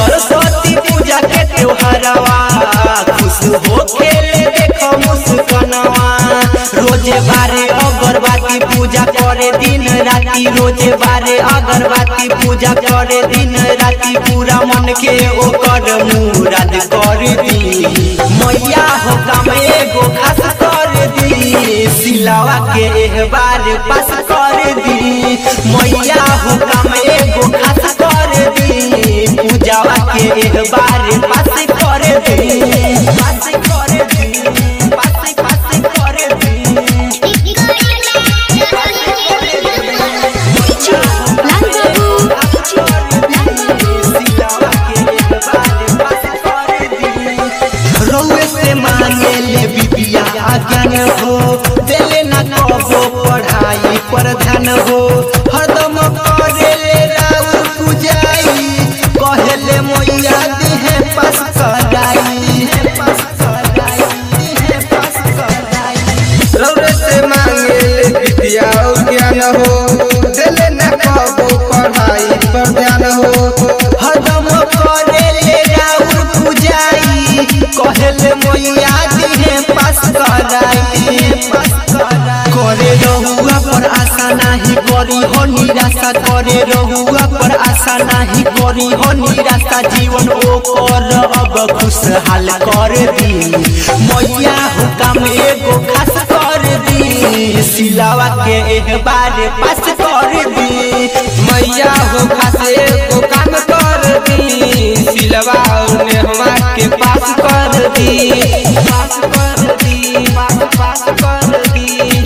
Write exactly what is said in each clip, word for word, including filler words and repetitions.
सरस्वती पूजा के त्योहारवा खुश हो खेले देखो मुस्कानवा रोजे बारे अगरबत्ती पूजा करे दिन राती रोजे बारे अगरबत्ती पूजा करे दिन राती पूरा मन के ओकर मुराद कर दी मैया हो काम एगो खास कर दी सिलावा के एक बार पास कर दी मैया हो काम एगो खास कर दी पूजावा के एक बार पास कर दी पास कर दी पास पास कर दी ज्ञान हो देले ना कबो पढ़ाई पर ध्यान हो हरदम करेले राउर पूजाई कहेले मैया दिहे पास कराई पास कराई दिहे पास कराई रौरे से मांगेले विद्या और ज्ञान हो देले ना कबो पढ़ाई पर ध्यान हो हरदम करेले राउर पूजाई कहेले मैया दिहे पास करे रहुआ पर आशा नहीं करी हो निराशा करे रहुआ पर आशा नहीं करी हो निराशा जीवन ओकर अब खुशहाल कर दी मैया हो काम एगो खास कर दी सिलावा के एक बार पास कर दी मैया हो खास एगो काम कर दी सिलवा और नेहवा के पास कर दी पास कर दी पास पास कर दी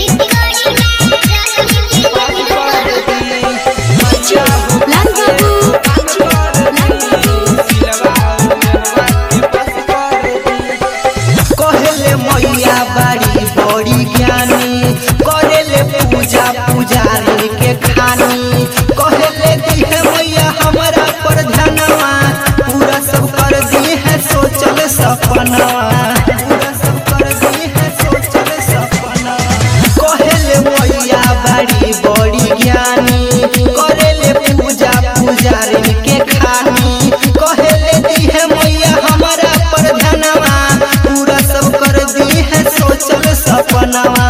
कहले मैया बड़ी बड़ी ज्ञानी करेले पूजा पुजारी के खानी कहले दी है मैया हमारा पर ध्यानवा पूरा सब कर दी है सोचल सपनवा पूरा सब कर दी है सोचल सपनवा कहले मैया बड़ी बड़ी ज्ञानी करेले पूजा पुजारी के खानी कहले दी है मैया हमारा पर ध्यानवा पूरा सब कर दी है सोचल सपनवा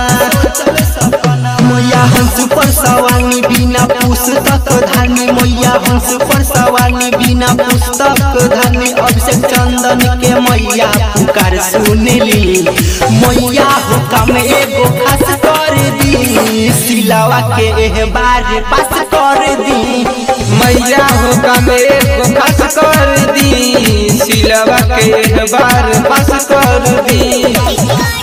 मैया हंस पर सवानी बिना पुस्तक धानी मैया हंस पर सवानी बिना पुस्तक धानी अभिषेक चंदन के मैया पुकार सुनली मैया हो काम एगो खास कर दी सिलावा के एक बार पास कर दी मैया हो काम एगो खास कर दी सिलवा के एक बार पास कर दी।